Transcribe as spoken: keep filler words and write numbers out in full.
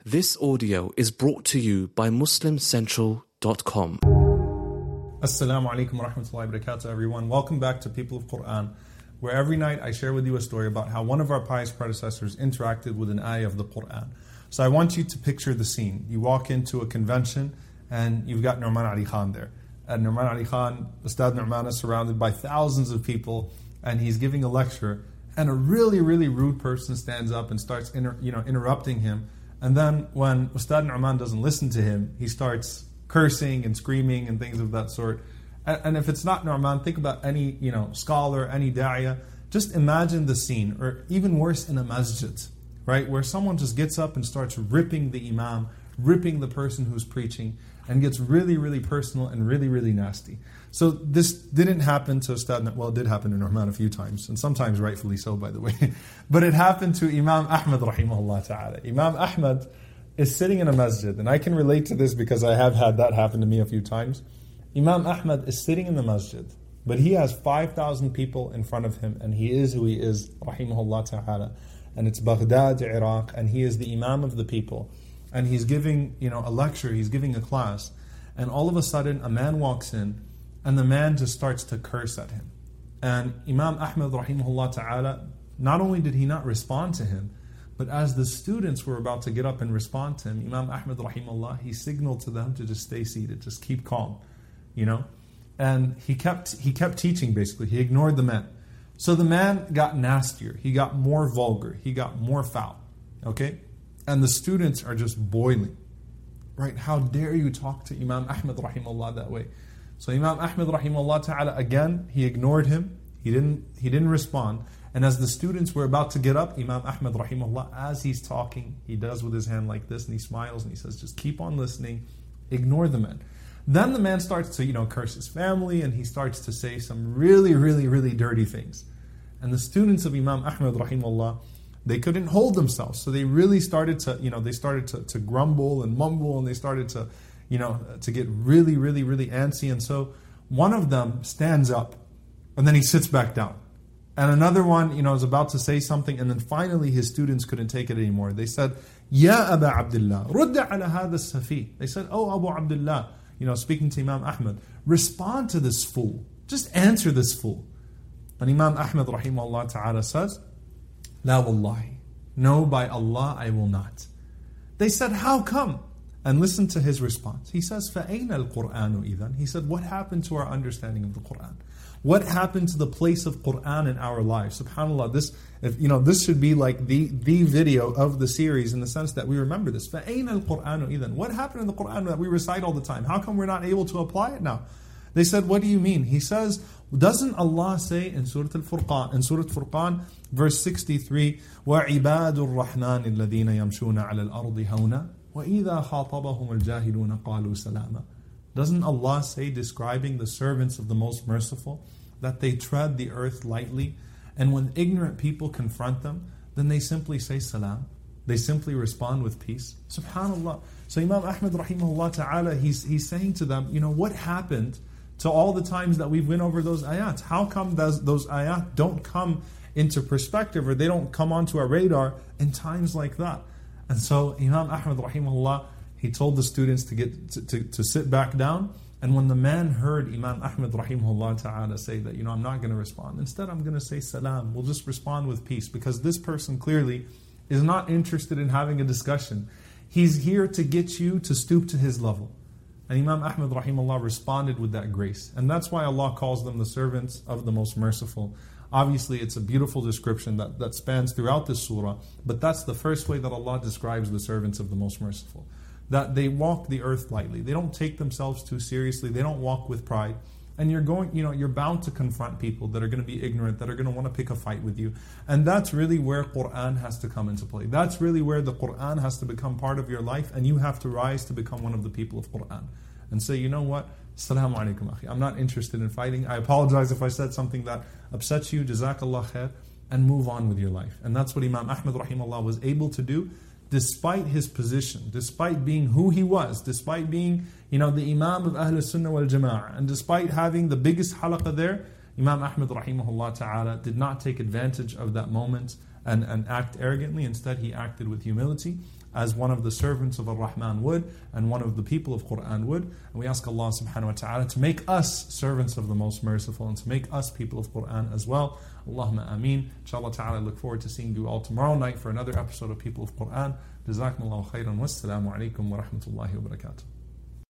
This audio is brought to you by Muslim Central dot com. Assalamu alaikum wa rahmatullahi wa barakatuh, everyone. Welcome back to People of Quran, where every night I share with you a story about how one of our pious predecessors interacted with an ayah of the Quran. So I want you to picture the scene. You walk into a convention and you've got Nu'man Ali Khan there. And Nu'man Ali Khan, Ustad Nu'man, is surrounded by thousands of people and he's giving a lecture, and a really, really rude person stands up and starts inter- you know, interrupting him. And then when Ustad Nu'man doesn't listen to him, he starts cursing and screaming and things of that sort. And, and if it's not Nu'man, think about any you know scholar, any da'iyah. Just imagine the scene, or even worse, in a masjid, right? Where someone just gets up and starts ripping the imam, ripping the person who's preaching, and gets really, really personal and really, really nasty. So this didn't happen to Ustad, well, it did happen to Nu'man a few times, and sometimes rightfully so, by the way. But it happened to Imam Ahmad rahimahullah ta'ala. Imam Ahmad is sitting in a masjid, and I can relate to this because I have had that happen to me a few times. Imam Ahmad is sitting in the masjid, but he has five thousand people in front of him, and he is who he is, rahimahullah ta'ala. And it's Baghdad, Iraq, and he is the Imam of the people. And he's giving, you know, a lecture, he's giving a class, and all of a sudden a man walks in, and the man just starts to curse at him. And Imam Ahmad rahimahullah ta'ala, not only did he not respond to him, but as the students were about to get up and respond to him, Imam Ahmad rahimahullah, he signaled to them to just stay seated, just keep calm, you know. And he kept he kept teaching basically, he ignored the man. So the man got nastier, he got more vulgar, he got more foul, okay? And the students are just boiling, right? How dare you talk to Imam Ahmad rahimahullah that way? So Imam Ahmad rahimahullah ta'ala, again, he ignored him. He didn't he didn't respond. And as the students were about to get up, Imam Ahmad rahimahullah, as he's talking, he does with his hand like this, and he smiles and he says, just keep on listening, ignore the man. Then the man starts to, you know, curse his family, and he starts to say some really, really, really dirty things. And the students of Imam Ahmad rahimahullah, they couldn't hold themselves. So they really started to, you know, they started to, to grumble and mumble, and they started to, you know, to get really, really, really antsy. And so one of them stands up, and then he sits back down. And another one, you know, is about to say something, and then finally his students couldn't take it anymore. They said, Ya Aba Abdullah, rudda ala hadha safi. They said, oh Abu Abdullah, you know, speaking to Imam Ahmad, respond to this fool. Just answer this fool. And Imam Ahmad rahimahullah ta'ala says, La wallahi, no, by Allah I will not. They said, how come? And listen to his response. He says, فَأَيْنَ الْقُرْآنُ إِذَنْ? He said, what happened to our understanding of the Qur'an? What happened to the place of Qur'an in our lives? SubhanAllah, this, if, you know, this should be like the, the video of the series, in the sense that we remember this. فَأَيْنَ الْقُرْآنُ إِذَنْ? What happened in the Qur'an that we recite all the time? How come we're not able to apply it now? They said, what do you mean? He says, doesn't Allah say in Surah Al-Furqan, in Surah Furqan, verse sixty-three, وَعِبَادُ الرَّحْمَنِ الَّذِينَ يَمْشُونَ عَلَى الْأَرْضِ هَوْنًا وَإِذَا خَاطَبَهُمُ الْجَاهِلُونَ قَالُوا سَلَامًا? Doesn't Allah say, describing the servants of the Most Merciful, that they tread the earth lightly, and when ignorant people confront them, then they simply say salam? They simply respond with peace. SubhanAllah. So Imam Ahmad rahimahullah ta'ala, he's, he's saying to them, you know, what happened to all the times that we've went over those ayat? How come those, those ayat don't come into perspective, or they don't come onto our radar in times like that? And so Imam Ahmad rahimahullah, he told the students to get to, to, to sit back down. And when the man heard Imam Ahmad rahimahullah ta'ala say that, you know, I'm not going to respond, instead I'm going to say salam, we'll just respond with peace, because this person clearly is not interested in having a discussion. He's here to get you to stoop to his level. And Imam Ahmad rahimahullah responded with that grace. And that's why Allah calls them the servants of the Most Merciful. Obviously, it's a beautiful description that, that spans throughout this surah, but that's the first way that Allah describes the servants of the Most Merciful. That they walk the earth lightly. They don't take themselves too seriously. They don't walk with pride. And you're going, you know, you're bound to confront people that are going to be ignorant, that are going to want to pick a fight with you. And that's really where Qur'an has to come into play. That's really where the Qur'an has to become part of your life, and you have to rise to become one of the people of Qur'an. And say, you know what? Assalamu alaikum akhi. I'm not interested in fighting. I apologize if I said something that upsets you. Jazakallah khair. And move on with your life. And that's what Imam Ahmad rahimahullah was able to do, despite his position, despite being who he was, despite being, you know, the Imam of Ahl Sunnah wal Jama'ah, and despite having the biggest halaqah there, Imam Ahmad rahimahullah ta'ala did not take advantage of that moment and, and act arrogantly. Instead, he acted with humility. as one of the servants of Ar-Rahman would, and one of the people of Qur'an would. And we ask Allah subhanahu wa ta'ala to make us servants of the Most Merciful, and to make us people of Qur'an as well. Allahumma ameen. Inshallah ta'ala, I look forward to seeing you all tomorrow night for another episode of People of Qur'an. Jazakumullahu khairan. Wassalamu alaikum wa rahmatullahi wa barakatuh.